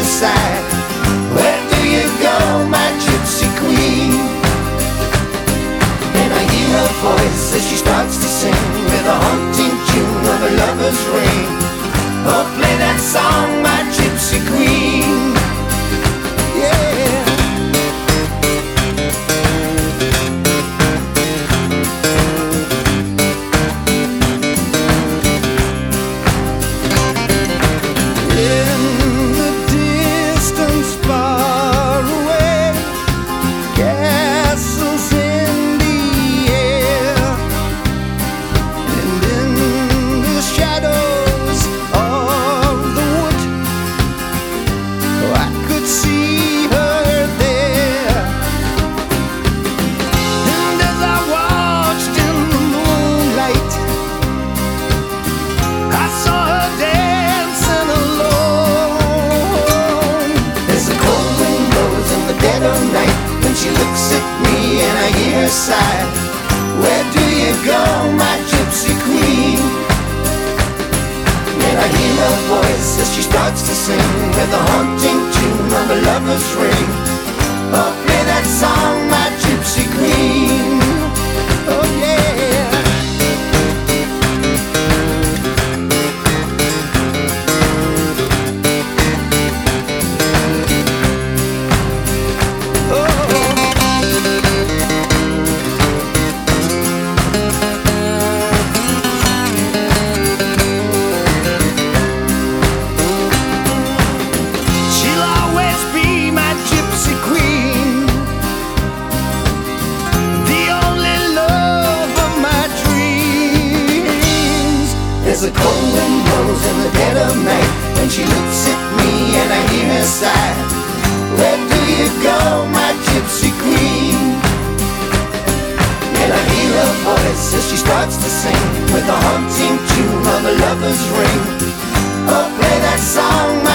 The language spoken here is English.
side. Where do you go, my gypsy queen? And I hear her voice as she starts to sing with a haunting tune of a lover's ring. Oh, play that song, my gypsy queen. Yeah. She looks at me and I hear her sigh. Where do you go, my gypsy queen? And I hear her voice as she starts to sing with a haunting tune of a lover's ring. Oh, play that song, my gypsy queen. Oh yeah. There's a cold wind blows in the dead of night when she looks at me and I hear her sigh. Where do you go, my gypsy queen? And I hear her voice as she starts to sing with a haunting tune of a lover's ring. Oh, play that song,